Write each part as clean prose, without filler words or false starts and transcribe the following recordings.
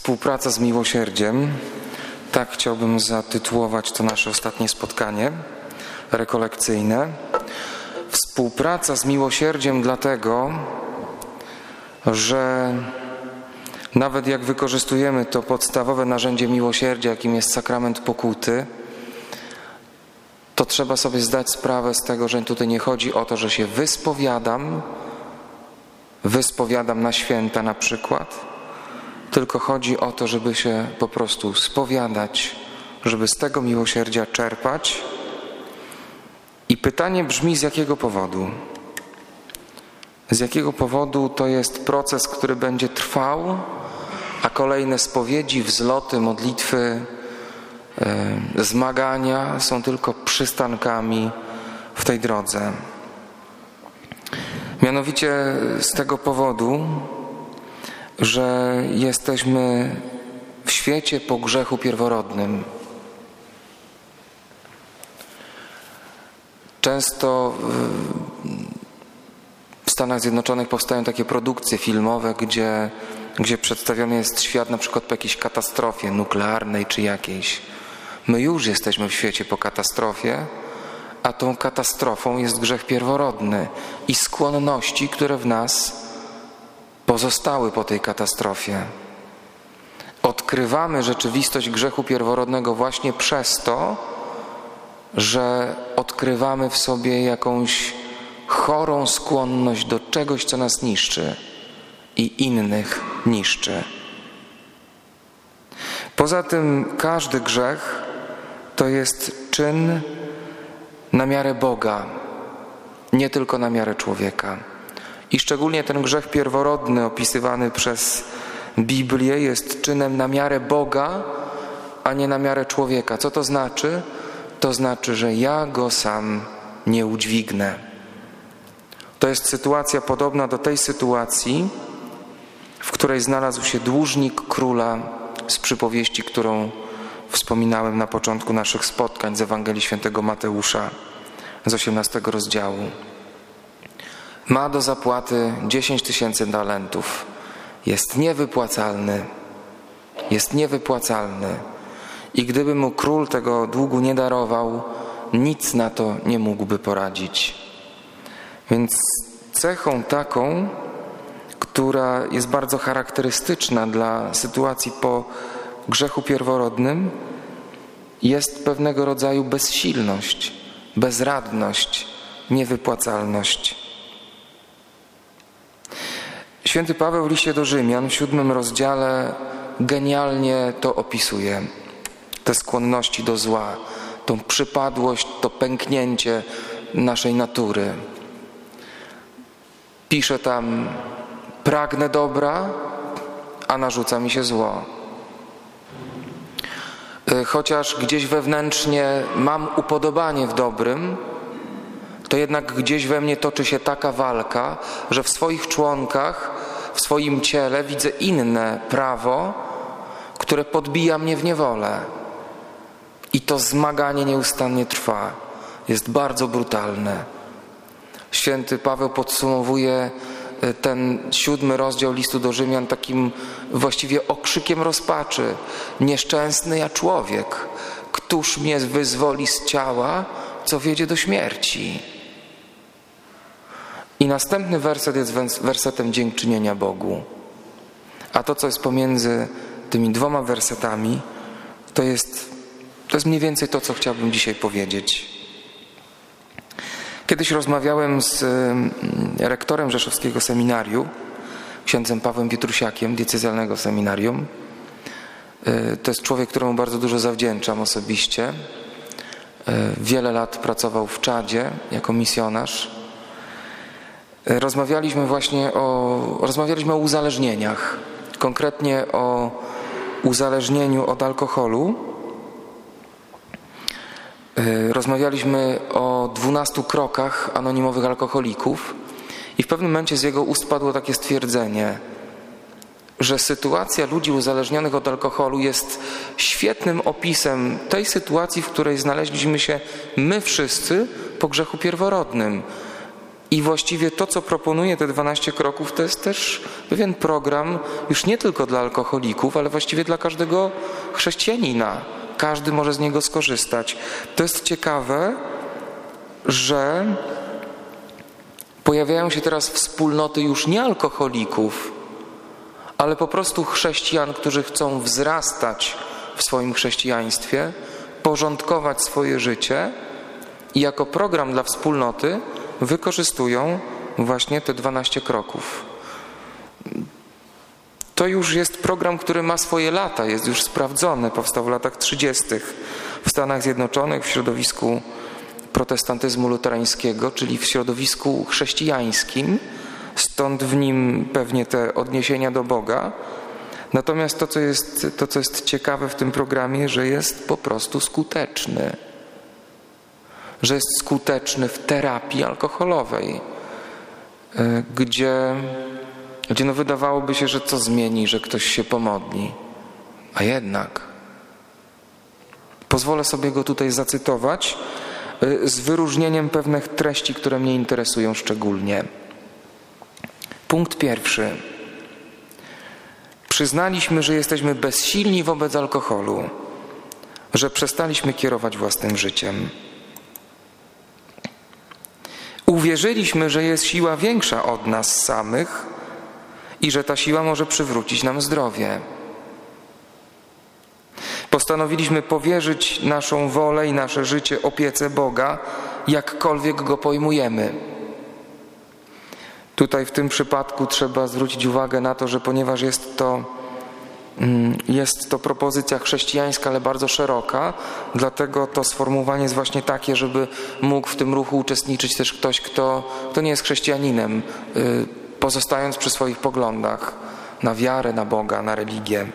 Współpraca z miłosierdziem. Tak chciałbym zatytułować to nasze ostatnie spotkanie rekolekcyjne. Współpraca z miłosierdziem dlatego, że nawet jak wykorzystujemy to podstawowe narzędzie miłosierdzia, jakim jest sakrament pokuty, to trzeba sobie zdać sprawę z tego, że tutaj nie chodzi o to, że się wyspowiadam na święta na przykład, tylko chodzi o to, żeby się po prostu spowiadać, żeby z tego miłosierdzia czerpać. I pytanie brzmi, z jakiego powodu? Z jakiego powodu to jest proces, który będzie trwał, a kolejne spowiedzi, wzloty, modlitwy, zmagania są tylko przystankami w tej drodze. Mianowicie z tego powodu, że jesteśmy w świecie po grzechu pierworodnym. Często w Stanach Zjednoczonych powstają takie produkcje filmowe, gdzie przedstawiony jest świat na przykład po jakiejś katastrofie nuklearnej czy jakiejś. My już jesteśmy w świecie po katastrofie, a tą katastrofą jest grzech pierworodny i skłonności, które w nas pozostały po tej katastrofie. Odkrywamy rzeczywistość grzechu pierworodnego właśnie przez to, że odkrywamy w sobie jakąś chorą skłonność do czegoś, co nas niszczy i innych niszczy. Poza tym każdy grzech to jest czyn na miarę Boga, nie tylko na miarę człowieka. I szczególnie ten grzech pierworodny opisywany przez Biblię jest czynem na miarę Boga, a nie na miarę człowieka. Co to znaczy? To znaczy, że ja go sam nie udźwignę. To jest sytuacja podobna do tej sytuacji, w której znalazł się dłużnik króla z przypowieści, którą wspominałem na początku naszych spotkań z Ewangelii Świętego Mateusza z 18 rozdziału. Ma do zapłaty 10 000 talentów. Jest niewypłacalny. I gdyby mu król tego długu nie darował, nic na to nie mógłby poradzić. Więc cechą taką, która jest bardzo charakterystyczna dla sytuacji po grzechu pierworodnym, jest pewnego rodzaju bezsilność, bezradność, niewypłacalność. Święty Paweł w liście do Rzymian w 7 rozdziale genialnie to opisuje. Te skłonności do zła, tą przypadłość, to pęknięcie naszej natury. Pisze tam: pragnę dobra, a narzuca mi się zło. Chociaż gdzieś wewnętrznie mam upodobanie w dobrym, to jednak gdzieś we mnie toczy się taka walka, że w swoich członkach, w swoim ciele widzę inne prawo, które podbija mnie w niewolę. I to zmaganie nieustannie trwa. Jest bardzo brutalne. Święty Paweł podsumowuje ten 7 rozdział listu do Rzymian takim właściwie okrzykiem rozpaczy. Nieszczęsny ja człowiek, któż mnie wyzwoli z ciała, co wiedzie do śmierci. I następny werset jest wersetem dziękczynienia Bogu. A to, co jest pomiędzy tymi 2 wersetami, to jest mniej więcej to, co chciałbym dzisiaj powiedzieć. Kiedyś rozmawiałem z rektorem rzeszowskiego seminarium, księdzem Pawłem Pietrusiakiem, diecezjalnego seminarium. To jest człowiek, któremu bardzo dużo zawdzięczam osobiście. Wiele lat pracował w Czadzie jako misjonarz. Rozmawialiśmy o uzależnieniach, konkretnie o uzależnieniu od alkoholu. Rozmawialiśmy o 12 krokach anonimowych alkoholików i w pewnym momencie z jego ust padło takie stwierdzenie, że sytuacja ludzi uzależnionych od alkoholu jest świetnym opisem tej sytuacji, w której znaleźliśmy się my wszyscy po grzechu pierworodnym. I właściwie to, co proponuje te 12 kroków, to jest też pewien program już nie tylko dla alkoholików, ale właściwie dla każdego chrześcijanina. Każdy może z niego skorzystać. To jest ciekawe, że pojawiają się teraz wspólnoty już nie alkoholików, ale po prostu chrześcijan, którzy chcą wzrastać w swoim chrześcijaństwie, porządkować swoje życie i jako program dla wspólnoty wykorzystują właśnie te 12 kroków. To już jest program, który ma swoje lata, jest już sprawdzony, powstał w latach 30. w Stanach Zjednoczonych w środowisku protestantyzmu luterańskiego, czyli w środowisku chrześcijańskim, stąd w nim pewnie te odniesienia do Boga. Natomiast to, co jest ciekawe w tym programie, że jest po prostu skuteczny. Że jest skuteczny w terapii alkoholowej, gdzie no wydawałoby się, że co zmieni, że ktoś się pomodli. A jednak. Pozwolę sobie go tutaj zacytować z wyróżnieniem pewnych treści, które mnie interesują szczególnie. Punkt 1. Przyznaliśmy, że jesteśmy bezsilni wobec alkoholu, że przestaliśmy kierować własnym życiem. Uwierzyliśmy, że jest siła większa od nas samych i że ta siła może przywrócić nam zdrowie. Postanowiliśmy powierzyć naszą wolę i nasze życie opiece Boga, jakkolwiek Go pojmujemy. Tutaj w tym przypadku trzeba zwrócić uwagę na to, że ponieważ jest to propozycja chrześcijańska, ale bardzo szeroka, dlatego to sformułowanie jest właśnie takie, żeby mógł w tym ruchu uczestniczyć też ktoś, kto nie jest chrześcijaninem, pozostając przy swoich poglądach na wiarę, na Boga, na religię.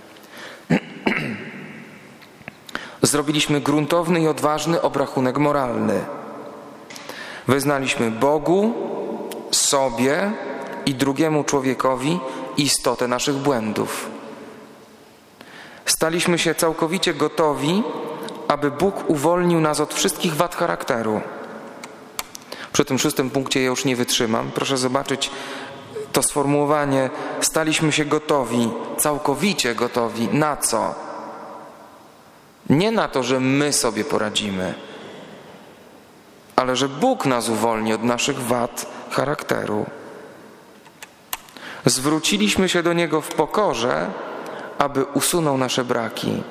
Zrobiliśmy gruntowny i odważny obrachunek moralny. Wyznaliśmy Bogu, sobie i drugiemu człowiekowi istotę naszych błędów. Staliśmy się całkowicie gotowi, aby Bóg uwolnił nas od wszystkich wad charakteru. Przy tym 6. punkcie ja już nie wytrzymam. Proszę zobaczyć to sformułowanie. Staliśmy się gotowi, całkowicie gotowi. Na co? Nie na to, że my sobie poradzimy, ale że Bóg nas uwolni od naszych wad charakteru. Zwróciliśmy się do Niego w pokorze, aby usunął nasze braki.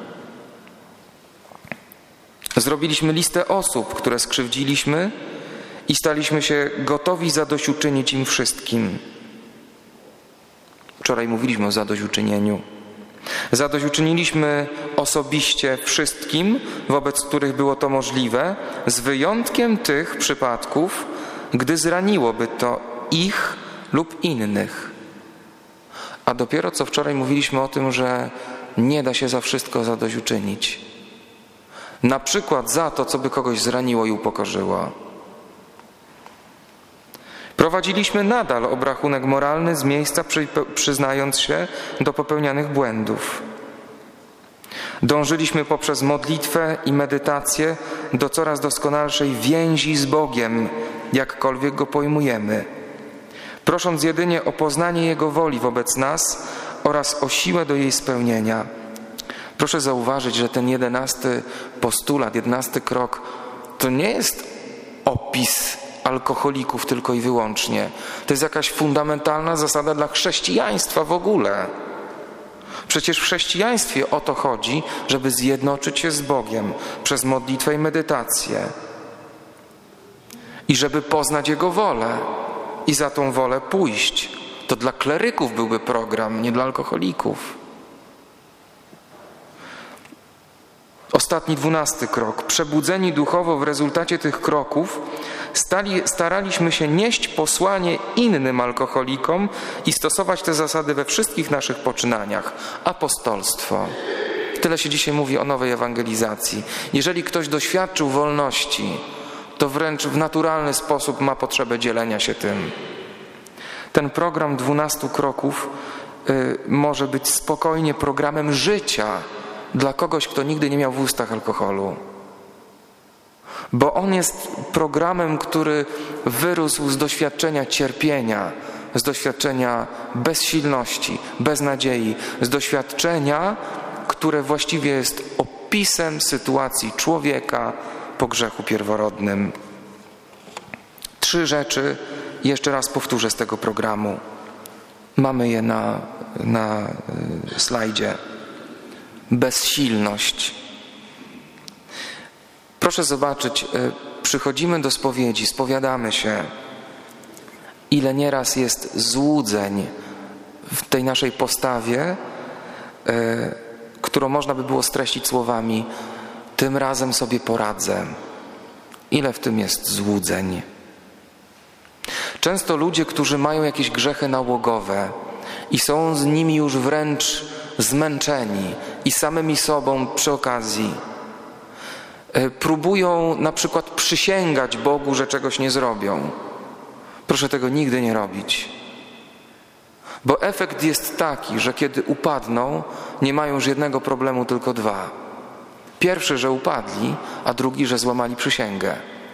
Zrobiliśmy listę osób, które skrzywdziliśmy i staliśmy się gotowi zadośćuczynić im wszystkim. Wczoraj mówiliśmy o zadośćuczynieniu. Zadośćuczyniliśmy osobiście wszystkim, wobec których było to możliwe, z wyjątkiem tych przypadków, gdy zraniłoby to ich lub innych. A dopiero co wczoraj mówiliśmy o tym, że nie da się za wszystko zadośćuczynić. Na przykład za to, co by kogoś zraniło i upokorzyło. Prowadziliśmy nadal obrachunek moralny z miejsca, przyznając się do popełnianych błędów. Dążyliśmy poprzez modlitwę i medytację do coraz doskonalszej więzi z Bogiem, jakkolwiek Go pojmujemy, prosząc jedynie o poznanie Jego woli wobec nas oraz o siłę do jej spełnienia. Proszę zauważyć, że ten 11 postulat, 11 krok to nie jest opis alkoholików tylko i wyłącznie. To jest jakaś fundamentalna zasada dla chrześcijaństwa w ogóle. Przecież w chrześcijaństwie o to chodzi, żeby zjednoczyć się z Bogiem przez modlitwę i medytację. I żeby poznać Jego wolę i za tą wolę pójść. To dla kleryków byłby program, nie dla alkoholików. Ostatni 12 krok. Przebudzeni duchowo w rezultacie tych kroków staraliśmy się nieść posłanie innym alkoholikom i stosować te zasady we wszystkich naszych poczynaniach. Apostolstwo. Tyle się dzisiaj mówi o nowej ewangelizacji. Jeżeli ktoś doświadczył wolności, to wręcz w naturalny sposób ma potrzebę dzielenia się tym. Ten program 12 kroków może być spokojnie programem życia dla kogoś, kto nigdy nie miał w ustach alkoholu. Bo on jest programem, który wyrósł z doświadczenia cierpienia, z doświadczenia bezsilności, beznadziei, z doświadczenia, które właściwie jest opisem sytuacji człowieka po grzechu pierworodnym. 3 rzeczy, jeszcze raz powtórzę z tego programu. Mamy je na slajdzie. Bezsilność. Proszę zobaczyć, przychodzimy do spowiedzi, spowiadamy się. Ile nieraz jest złudzeń w tej naszej postawie, którą można by było streścić słowami: tym razem sobie poradzę. Ile w tym jest złudzeń. Często ludzie, którzy mają jakieś grzechy nałogowe i są z nimi już wręcz zmęczeni i samymi sobą przy okazji, próbują na przykład przysięgać Bogu, że czegoś nie zrobią. Proszę tego nigdy nie robić. Bo efekt jest taki, że kiedy upadną, nie mają już jednego problemu, tylko 2. Pierwszy, że upadli, a drugi, że złamali przysięgę.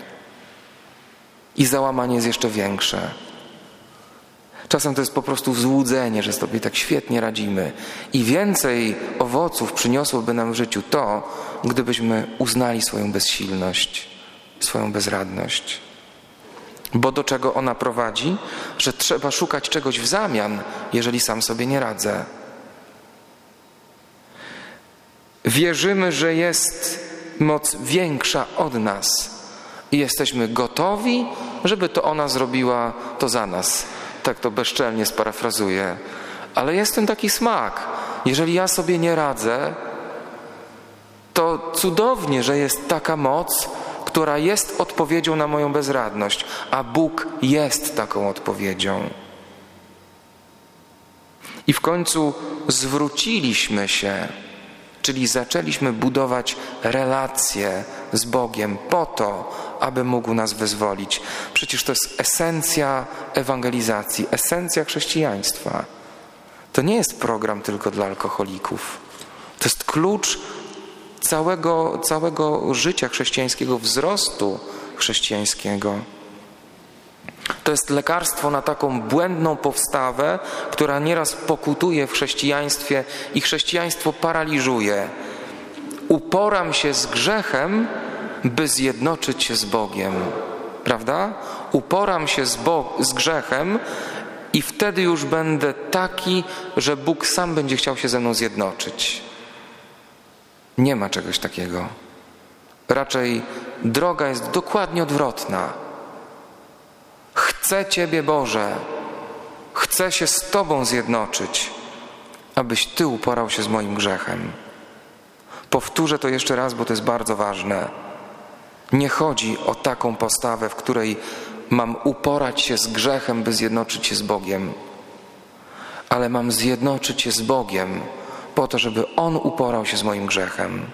I załamanie jest jeszcze większe. Czasem to jest po prostu złudzenie, że sobie tak świetnie radzimy. I więcej owoców przyniosłoby nam w życiu to, gdybyśmy uznali swoją bezsilność, swoją bezradność. Bo do czego ona prowadzi? Że trzeba szukać czegoś w zamian, jeżeli sam sobie nie radzę. Wierzymy, że jest moc większa od nas i jesteśmy gotowi, żeby to ona zrobiła to za nas. Tak to bezczelnie sparafrazuję. Ale jest ten taki smak. Jeżeli ja sobie nie radzę, to cudownie, że jest taka moc, która jest odpowiedzią na moją bezradność, a Bóg jest taką odpowiedzią. I w końcu zwróciliśmy się, czyli zaczęliśmy budować relacje z Bogiem po to, aby mógł nas wyzwolić. Przecież to jest esencja ewangelizacji, esencja chrześcijaństwa. To nie jest program tylko dla alkoholików. To jest klucz całego życia chrześcijańskiego, wzrostu chrześcijańskiego. To jest lekarstwo na taką błędną postawę, która nieraz pokutuje w chrześcijaństwie i chrześcijaństwo paraliżuje. Uporam się z grzechem, by zjednoczyć się z Bogiem. Prawda? Uporam się z grzechem i wtedy już będę taki, że Bóg sam będzie chciał się ze mną zjednoczyć. Nie ma czegoś takiego. Raczej droga jest dokładnie odwrotna. Chcę Ciebie, Boże, chcę się z Tobą zjednoczyć, abyś Ty uporał się z moim grzechem. Powtórzę to jeszcze raz, bo to jest bardzo ważne. Nie chodzi o taką postawę, w której mam uporać się z grzechem, by zjednoczyć się z Bogiem, ale mam zjednoczyć się z Bogiem po to, żeby On uporał się z moim grzechem.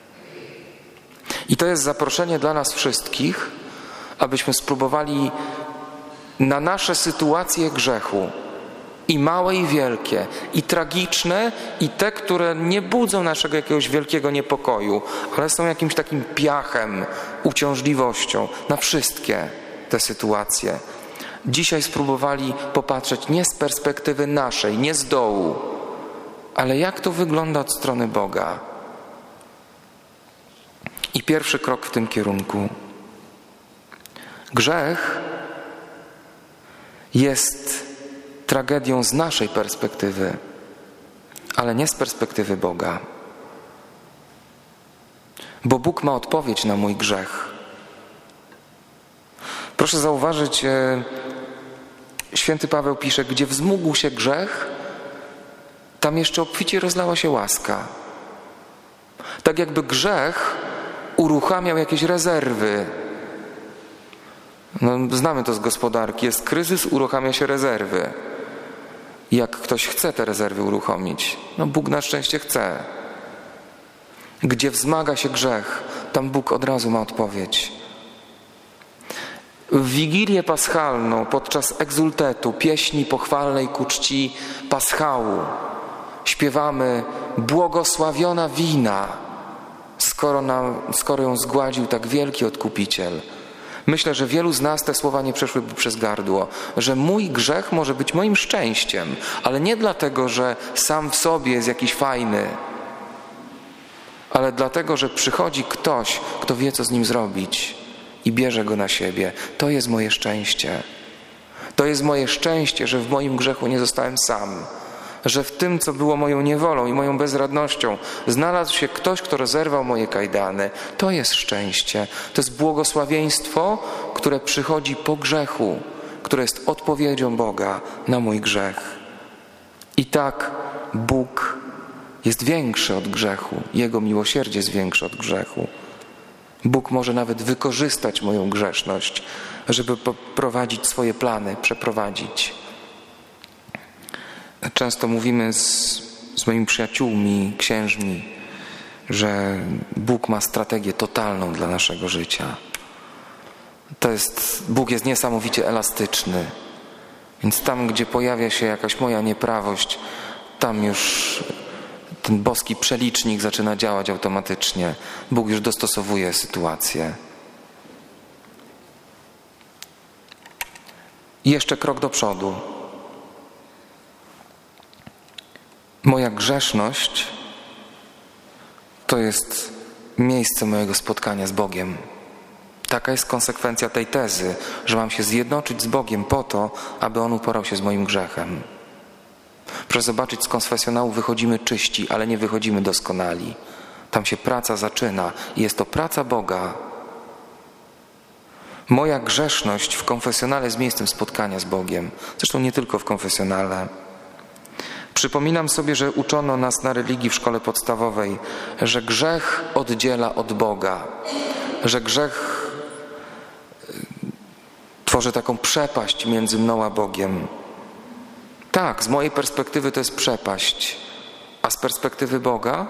I to jest zaproszenie dla nas wszystkich, abyśmy spróbowali na nasze sytuacje grzechu, i małe, i wielkie, i tragiczne, i te, które nie budzą naszego jakiegoś wielkiego niepokoju, ale są jakimś takim piachem, uciążliwością, na wszystkie te sytuacje. Dzisiaj spróbowali popatrzeć nie z perspektywy naszej, nie z dołu, ale jak to wygląda od strony Boga. I pierwszy krok w tym kierunku. Grzech jest tragedią z naszej perspektywy, ale nie z perspektywy Boga. Bo Bóg ma odpowiedź na mój grzech. Proszę zauważyć, święty Paweł pisze, gdzie wzmógł się grzech, tam jeszcze obficie rozlała się łaska. Tak jakby grzech uruchamiał jakieś rezerwy. No, znamy to z gospodarki. Jest kryzys, uruchamia się rezerwy. Jak ktoś chce te rezerwy uruchomić, no Bóg na szczęście chce. Gdzie wzmaga się grzech, tam Bóg od razu ma odpowiedź. W Wigilię Paschalną, podczas egzultetu, pieśni pochwalnej ku czci Paschału, śpiewamy: błogosławiona wina, skoro ją zgładził tak wielki Odkupiciel. Myślę, że wielu z nas te słowa nie przeszłyby przez gardło, że mój grzech może być moim szczęściem, ale nie dlatego, że sam w sobie jest jakiś fajny, ale dlatego, że przychodzi ktoś, kto wie, co z nim zrobić i bierze go na siebie. To jest moje szczęście. To jest moje szczęście, że w moim grzechu nie zostałem sam, że w tym, co było moją niewolą i moją bezradnością, znalazł się ktoś, kto rozerwał moje kajdany. To jest szczęście. To jest błogosławieństwo, które przychodzi po grzechu, które jest odpowiedzią Boga na mój grzech. I tak Bóg jest większy od grzechu. Jego miłosierdzie jest większe od grzechu. Bóg może nawet wykorzystać moją grzeszność, żeby poprowadzić swoje plany, przeprowadzić. Często mówimy z moimi przyjaciółmi, księżmi, że Bóg ma strategię totalną dla naszego życia. Bóg jest niesamowicie elastyczny. Więc tam, gdzie pojawia się jakaś moja nieprawość, tam już ten boski przelicznik zaczyna działać automatycznie. Bóg już dostosowuje sytuację. I jeszcze krok do przodu. Moja grzeszność to jest miejsce mojego spotkania z Bogiem. Taka jest konsekwencja tej tezy, że mam się zjednoczyć z Bogiem po to, aby On uporał się z moim grzechem. Proszę zobaczyć, z konfesjonału wychodzimy czyści, ale nie wychodzimy doskonali. Tam się praca zaczyna i jest to praca Boga. Moja grzeszność w konfesjonale jest miejscem spotkania z Bogiem. Zresztą nie tylko w konfesjonale. Przypominam sobie, że uczono nas na religii w szkole podstawowej, że grzech oddziela od Boga, że grzech tworzy taką przepaść między mną a Bogiem. Tak, z mojej perspektywy to jest przepaść, a z perspektywy Boga?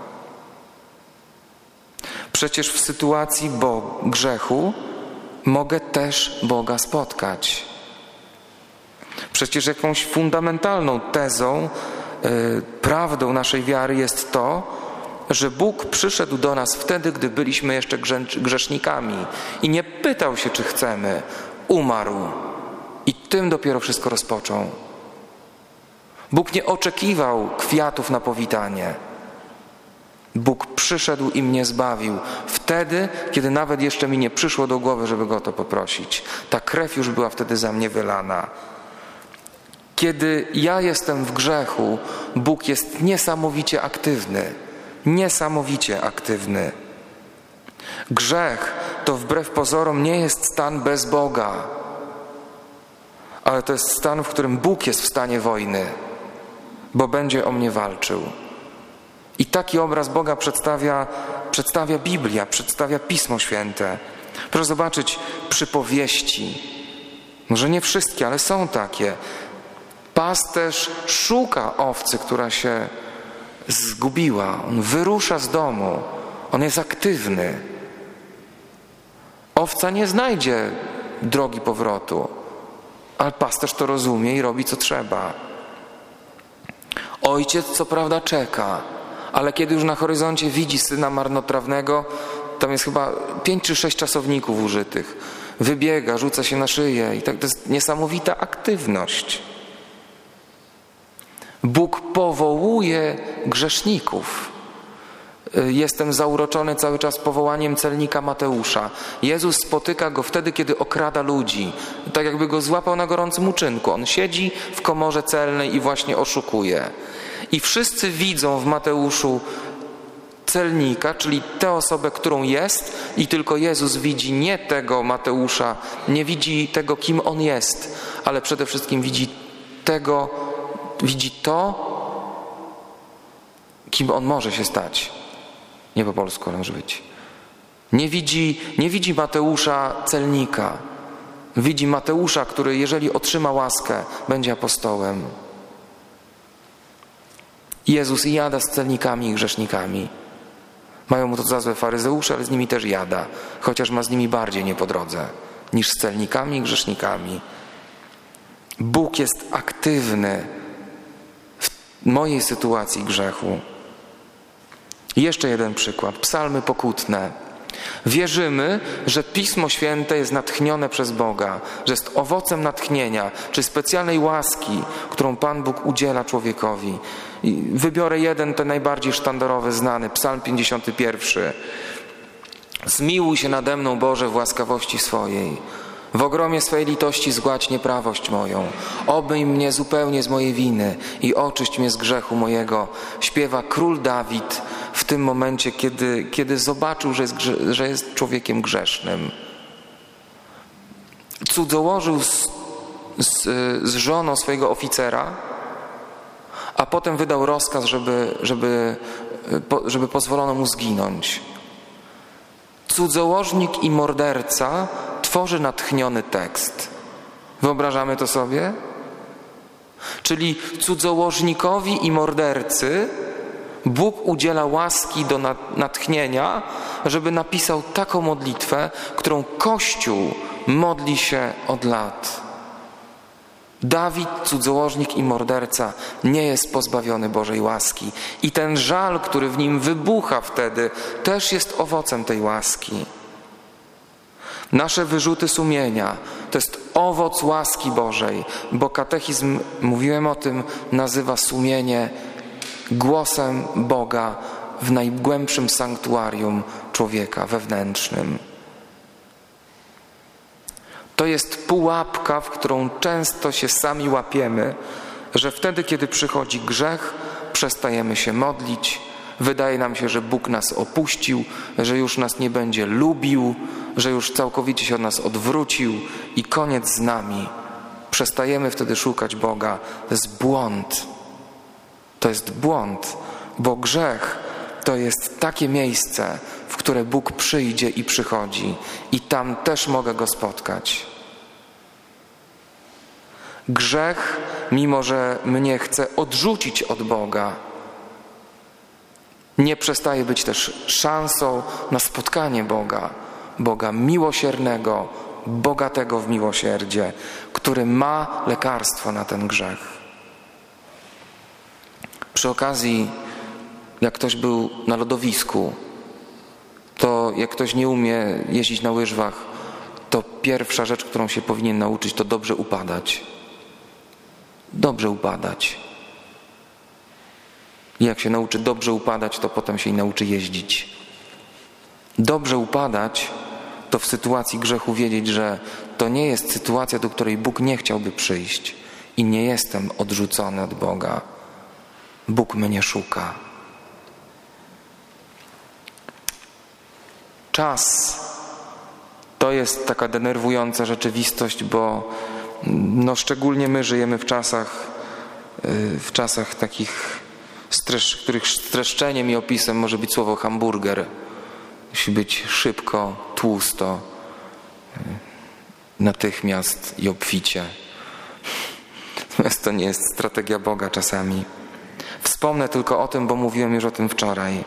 Przecież w sytuacji grzechu mogę też Boga spotkać. Przecież jakąś fundamentalną tezą, prawdą naszej wiary jest to, że Bóg przyszedł do nas wtedy, gdy byliśmy jeszcze grzesznikami i nie pytał się, czy chcemy. Umarł i tym dopiero wszystko rozpoczął. Bóg nie oczekiwał kwiatów na powitanie. Bóg przyszedł i mnie zbawił wtedy, kiedy nawet jeszcze mi nie przyszło do głowy, żeby Go o to poprosić. Ta krew już była wtedy za mnie wylana. Kiedy ja jestem w grzechu, Bóg jest niesamowicie aktywny. Niesamowicie aktywny. Grzech to wbrew pozorom nie jest stan bez Boga, ale to jest stan, w którym Bóg jest w stanie wojny, bo będzie o mnie walczył. I taki obraz Boga przedstawia Biblia, przedstawia Pismo Święte. Proszę zobaczyć przypowieści. Może nie wszystkie, ale są takie. Pasterz szuka owcy, która się zgubiła. On wyrusza z domu. On jest aktywny. Owca nie znajdzie drogi powrotu, ale pasterz to rozumie i robi, co trzeba. Ojciec co prawda czeka, ale kiedy już na horyzoncie widzi syna marnotrawnego, tam jest chyba 5 czy 6 czasowników użytych, wybiega, rzuca się na szyję i tak to jest niesamowita aktywność. Bóg powołuje grzeszników. Jestem zauroczony cały czas powołaniem celnika Mateusza. Jezus spotyka go wtedy, kiedy okrada ludzi. Tak jakby go złapał na gorącym uczynku. On siedzi w komorze celnej i właśnie oszukuje. I wszyscy widzą w Mateuszu celnika, czyli tę osobę, którą jest, i tylko Jezus widzi nie tego Mateusza, nie widzi tego, kim on jest, ale przede wszystkim widzi to, kim on może się stać. Nie po polsku, ale może być. Nie widzi Mateusza celnika. Widzi Mateusza, który jeżeli otrzyma łaskę, będzie apostołem. Jezus jada z celnikami i grzesznikami. Mają mu to za złe faryzeusze, ale z nimi też jada, chociaż ma z nimi bardziej nie po drodze niż z celnikami i grzesznikami. Bóg jest aktywny w mojej sytuacji grzechu. Jeszcze jeden przykład. Psalmy pokutne. Wierzymy, że Pismo Święte jest natchnione przez Boga, że jest owocem natchnienia, czy specjalnej łaski, którą Pan Bóg udziela człowiekowi. I wybiorę jeden, ten najbardziej sztandarowy, znany, Psalm 51. Zmiłuj się nade mną, Boże, w łaskawości swojej. W ogromie swojej litości zgładź nieprawość moją. Obmyj mnie zupełnie z mojej winy i oczyść mnie z grzechu mojego. Śpiewa król Dawid w tym momencie, kiedy zobaczył, że jest człowiekiem grzesznym. Cudzołożył z żoną swojego oficera, a potem wydał rozkaz, żeby pozwolono mu zginąć. Cudzołożnik i morderca tworzy natchniony tekst. Wyobrażamy to sobie? Czyli cudzołożnikowi i mordercy Bóg udziela łaski do natchnienia, żeby napisał taką modlitwę, którą Kościół modli się od lat. Dawid, cudzołożnik i morderca, nie jest pozbawiony Bożej łaski. I ten żal, który w nim wybucha wtedy, też jest owocem tej łaski. Nasze wyrzuty sumienia to jest owoc łaski Bożej, bo katechizm, mówiłem o tym, nazywa sumienie głosem Boga w najgłębszym sanktuarium człowieka wewnętrznym. To jest pułapka, w którą często się sami łapiemy, że wtedy, kiedy przychodzi grzech, przestajemy się modlić, wydaje nam się, że Bóg nas opuścił, że już nas nie będzie lubił, że już całkowicie się od nas odwrócił i koniec z nami. Przestajemy wtedy szukać Boga. To jest błąd. To jest błąd, bo grzech to jest takie miejsce, w które Bóg przyjdzie i przychodzi i tam też mogę Go spotkać. Grzech, mimo że mnie chce odrzucić od Boga, nie przestaje być też szansą na spotkanie Boga. Boga miłosiernego, bogatego w miłosierdzie, który ma lekarstwo na ten grzech. Przy okazji, jak ktoś był na lodowisku, to jak ktoś nie umie jeździć na łyżwach, to pierwsza rzecz, którą się powinien nauczyć, to dobrze upadać. Dobrze upadać. I jak się nauczy dobrze upadać, to potem się i nauczy jeździć. Dobrze upadać to w sytuacji grzechu wiedzieć, że to nie jest sytuacja, do której Bóg nie chciałby przyjść i nie jestem odrzucony od Boga. Bóg mnie szuka. Czas to jest taka denerwująca rzeczywistość, bo szczególnie my żyjemy w czasach takich, których streszczeniem i opisem może być słowo hamburger. Musi być szybko, tłusto, natychmiast i obficie. Natomiast to nie jest strategia Boga czasami. Wspomnę tylko o tym, bo mówiłem już o tym wczoraj.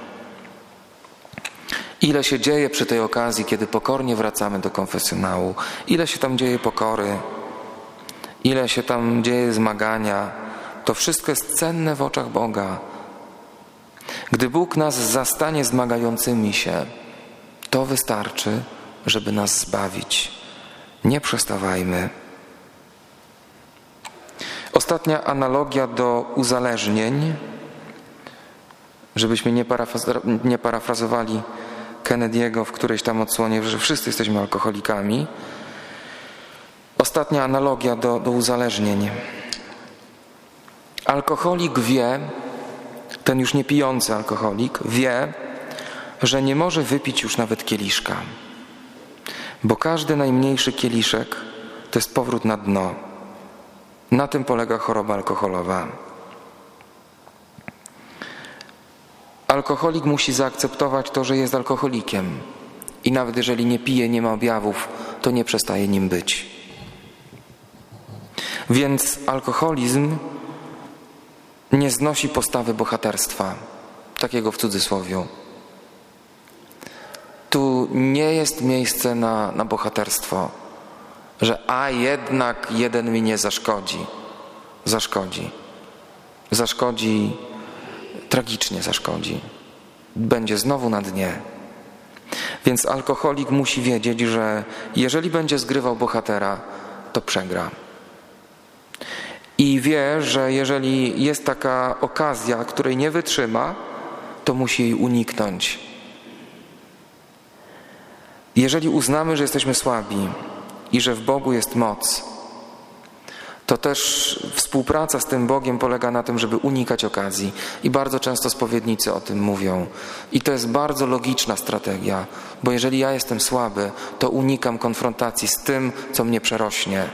Ile się dzieje przy tej okazji, kiedy pokornie wracamy do konfesjonału. Ile się tam dzieje pokory. Ile się tam dzieje zmagania. To wszystko jest cenne w oczach Boga. Gdy Bóg nas zastanie zmagającymi się, to wystarczy, żeby nas zbawić. Nie przestawajmy. Ostatnia analogia do uzależnień, żebyśmy nie parafrazowali Kennedy'ego w którejś tam odsłonie, że wszyscy jesteśmy alkoholikami. Ostatnia analogia do uzależnień. Alkoholik wie, ten już nie pijący alkoholik, wie, że nie może wypić już nawet kieliszka, bo każdy najmniejszy kieliszek to jest powrót na dno. Na tym polega choroba alkoholowa. Alkoholik musi zaakceptować to, że jest alkoholikiem i nawet jeżeli nie pije, nie ma objawów, to nie przestaje nim być. Więc alkoholizm nie znosi postawy bohaterstwa, takiego w cudzysłowie. Tu nie jest miejsce na bohaterstwo, że jednak jeden mi nie zaszkodzi. Zaszkodzi, tragicznie zaszkodzi. będzie znowu na dnie. Więc alkoholik musi wiedzieć, że jeżeli będzie zgrywał bohatera, to przegra. I wie, że jeżeli jest taka okazja, której nie wytrzyma, to musi jej uniknąć. Jeżeli uznamy, że jesteśmy słabi i że w Bogu jest moc, to też współpraca z tym Bogiem polega na tym, żeby unikać okazji. I bardzo często spowiednicy o tym mówią. I to jest bardzo logiczna strategia, bo jeżeli ja jestem słaby, to unikam konfrontacji z tym, co mnie przerośnie.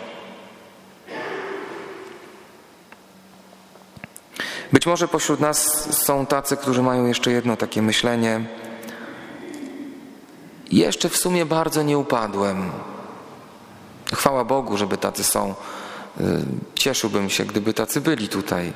Być może pośród nas są tacy, którzy mają jeszcze jedno takie myślenie. Jeszcze w sumie bardzo nie upadłem. Chwała Bogu, żeby tacy są. Cieszyłbym się, gdyby tacy byli tutaj.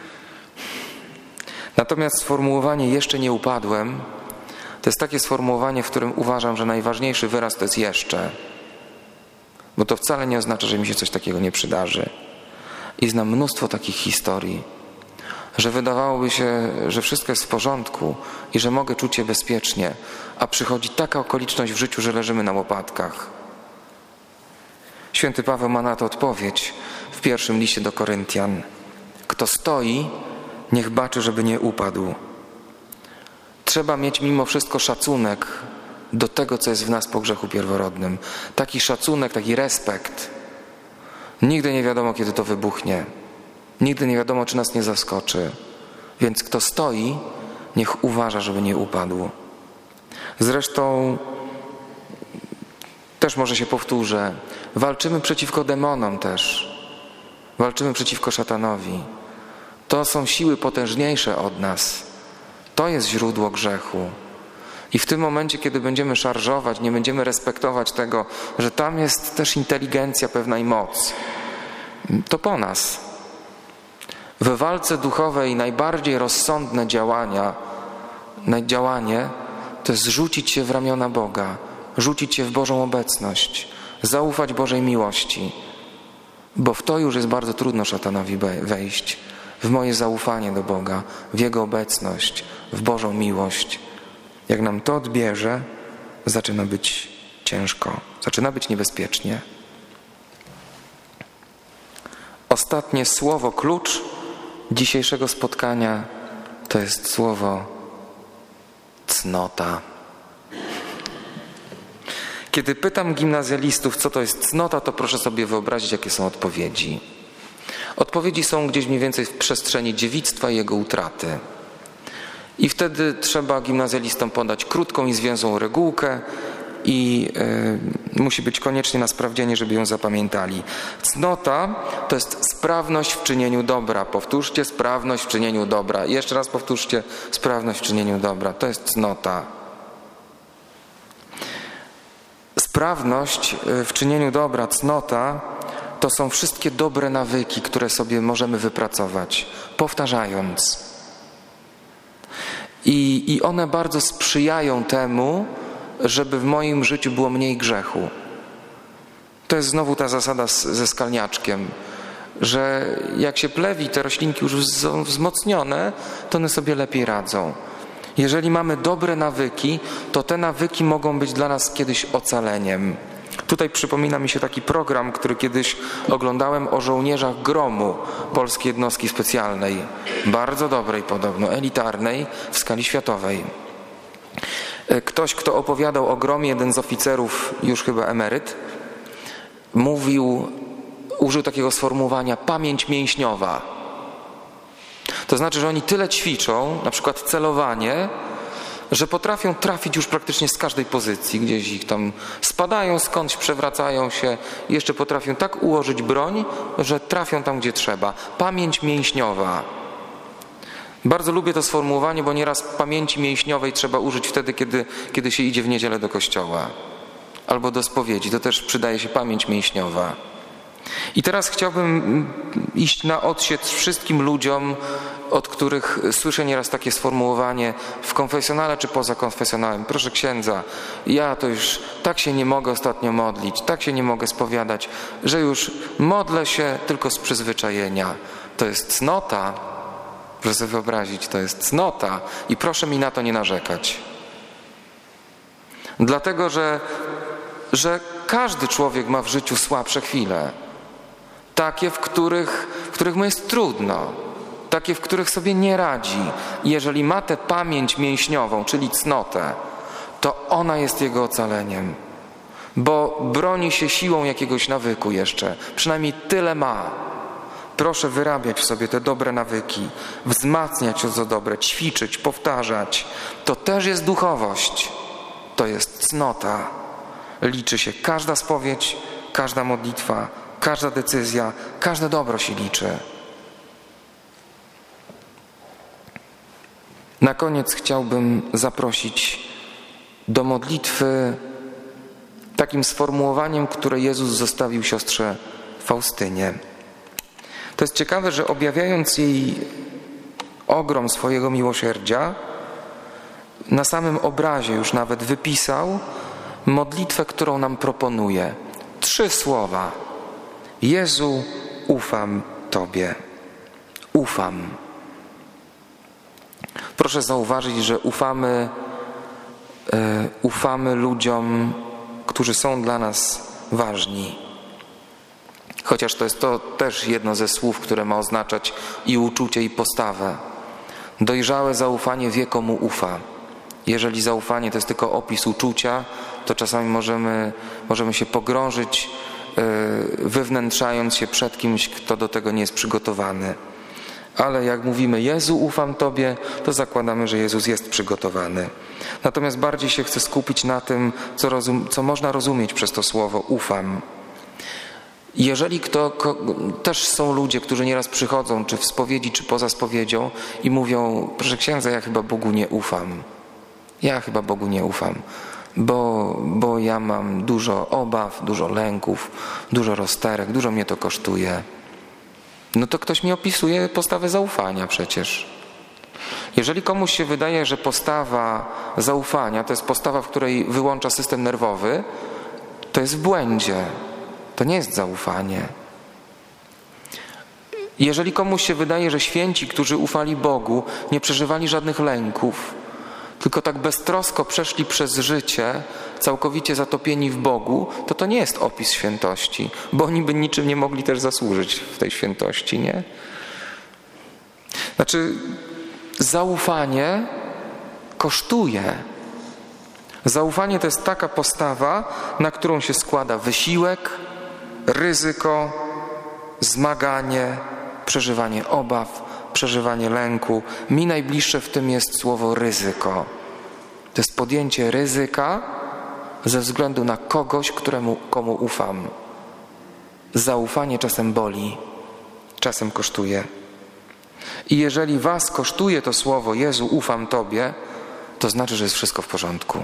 Natomiast sformułowanie jeszcze nie upadłem to jest takie sformułowanie, w którym uważam, że najważniejszy wyraz to jest jeszcze. Bo to wcale nie oznacza, że mi się coś takiego nie przydarzy. I znam mnóstwo takich historii, że wydawałoby się, że wszystko jest w porządku i że mogę czuć się bezpiecznie, a przychodzi taka okoliczność w życiu, że leżymy na łopatkach. Święty Paweł ma na to odpowiedź w pierwszym liście do Koryntian. Kto stoi, niech baczy, żeby nie upadł. Trzeba mieć mimo wszystko szacunek do tego, co jest w nas po grzechu pierworodnym. Taki szacunek, taki respekt. Nigdy nie wiadomo, kiedy to wybuchnie. Nigdy nie wiadomo, czy nas nie zaskoczy. Więc kto stoi, niech uważa, żeby nie upadł. Zresztą też może się powtórzę. Walczymy przeciwko demonom też. Walczymy przeciwko szatanowi. To są siły potężniejsze od nas. To jest źródło grzechu. I w tym momencie, kiedy będziemy szarżować, nie będziemy respektować tego, że tam jest też inteligencja pewna i moc, to po nas. W walce duchowej najbardziej rozsądne działanie to jest rzucić się w ramiona Boga, rzucić się w Bożą obecność, zaufać Bożej miłości, bo w to już jest bardzo trudno szatanowi wejść, w moje zaufanie do Boga, w Jego obecność, w Bożą miłość. Jak nam to odbierze, zaczyna być ciężko, zaczyna być niebezpiecznie. Ostatnie słowo, klucz dzisiejszego spotkania to jest słowo cnota. Kiedy pytam gimnazjalistów, co to jest cnota, to proszę sobie wyobrazić, jakie są odpowiedzi. Odpowiedzi są gdzieś mniej więcej w przestrzeni dziewictwa i jego utraty. I wtedy trzeba gimnazjalistom podać krótką i zwięzłą regułkę i musi być koniecznie na sprawdzianie, żeby ją zapamiętali. Cnota to jest sprawność w czynieniu dobra. Powtórzcie, sprawność w czynieniu dobra. I jeszcze raz powtórzcie, sprawność w czynieniu dobra. To jest cnota. Sprawność w czynieniu dobra, cnota, to są wszystkie dobre nawyki, które sobie możemy wypracować, powtarzając. I one bardzo sprzyjają temu, żeby w moim życiu było mniej grzechu. To jest znowu ta zasada ze skalniaczkiem, że jak się plewi, te roślinki już są wzmocnione, to one sobie lepiej radzą. Jeżeli mamy dobre nawyki, to te nawyki mogą być dla nas kiedyś ocaleniem. Tutaj przypomina mi się taki program, który kiedyś oglądałem o żołnierzach Gromu, polskiej jednostki specjalnej. Bardzo dobrej podobno, elitarnej w skali światowej. Ktoś, kto opowiadał o Gromie, jeden z oficerów, już chyba emeryt, użył takiego sformułowania pamięć mięśniowa. To znaczy, że oni tyle ćwiczą, na przykład celowanie, że potrafią trafić już praktycznie z każdej pozycji, gdzieś ich tam spadają skądś, przewracają się, jeszcze potrafią tak ułożyć broń, że trafią tam, gdzie trzeba. Pamięć mięśniowa. Bardzo lubię to sformułowanie, bo nieraz pamięci mięśniowej trzeba użyć wtedy, kiedy się idzie w niedzielę do kościoła albo do spowiedzi. To też przydaje się pamięć mięśniowa. I teraz chciałbym iść na odsiecz wszystkim ludziom, od których słyszę nieraz takie sformułowanie w konfesjonale czy poza konfesjonałem. Proszę księdza, ja to już tak się nie mogę ostatnio modlić, tak się nie mogę spowiadać, że już modlę się tylko z przyzwyczajenia. To jest cnota. Proszę sobie wyobrazić, to jest cnota i proszę mi na to nie narzekać. Dlatego, że każdy człowiek ma w życiu słabsze chwile. Takie, w których mu jest trudno. Takie, w których sobie nie radzi. I jeżeli ma tę pamięć mięśniową, czyli cnotę, to ona jest jego ocaleniem. Bo broni się siłą jakiegoś nawyku jeszcze. Przynajmniej tyle ma. Proszę wyrabiać w sobie te dobre nawyki, wzmacniać to, co dobre, ćwiczyć, powtarzać. To też jest duchowość. To jest cnota. Liczy się każda spowiedź, każda modlitwa, każda decyzja, każde dobro się liczy. Na koniec chciałbym zaprosić do modlitwy takim sformułowaniem, które Jezus zostawił siostrze Faustynie. To jest ciekawe, że objawiając jej ogrom swojego miłosierdzia, na samym obrazie już nawet wypisał modlitwę, którą nam proponuje. 3 słowa. Jezu, ufam Tobie. Ufam. Proszę zauważyć, że ufamy ludziom, którzy są dla nas ważni. Chociaż to jest to też jedno ze słów, które ma oznaczać i uczucie, i postawę. Dojrzałe zaufanie wie, komu ufa. Jeżeli zaufanie to jest tylko opis uczucia, to czasami możemy się pogrążyć, wywnętrzając się przed kimś, kto do tego nie jest przygotowany. Ale jak mówimy Jezu, ufam Tobie, to zakładamy, że Jezus jest przygotowany. Natomiast bardziej się chcę skupić na tym, co można rozumieć przez to słowo ufam. Jeżeli też są ludzie, którzy nieraz przychodzą, czy w spowiedzi, czy poza spowiedzią i mówią, proszę księdza, ja chyba Bogu nie ufam. Ja chyba Bogu nie ufam, bo ja mam dużo obaw, dużo lęków, dużo rozterek, dużo mnie to kosztuje. No to ktoś mi opisuje postawę zaufania przecież. Jeżeli komuś się wydaje, że postawa zaufania to jest postawa, w której wyłącza system nerwowy, to jest w błędzie. To nie jest zaufanie. Jeżeli komuś się wydaje, że święci, którzy ufali Bogu, nie przeżywali żadnych lęków, tylko tak beztrosko przeszli przez życie, całkowicie zatopieni w Bogu, to nie jest opis świętości, bo oni by niczym nie mogli też zasłużyć w tej świętości, nie? Znaczy, zaufanie kosztuje. Zaufanie to jest taka postawa, na którą się składa wysiłek, ryzyko, zmaganie, przeżywanie obaw, przeżywanie lęku. Mi najbliższe w tym jest słowo ryzyko. To jest podjęcie ryzyka ze względu na kogoś, komu ufam. Zaufanie czasem boli, czasem kosztuje. I jeżeli was kosztuje to słowo Jezu, ufam Tobie, to znaczy, że jest wszystko w porządku.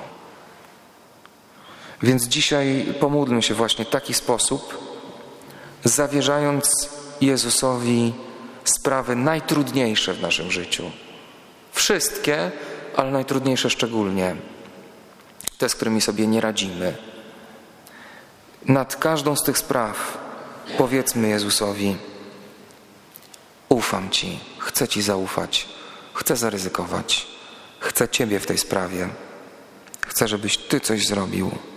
Więc dzisiaj pomódlmy się właśnie w taki sposób, zawierzając Jezusowi sprawy najtrudniejsze w naszym życiu. Wszystkie, ale najtrudniejsze szczególnie. Te, z którymi sobie nie radzimy. Nad każdą z tych spraw powiedzmy Jezusowi: ufam Ci, chcę Ci zaufać, chcę zaryzykować, chcę Ciebie w tej sprawie, chcę, żebyś Ty coś zrobił.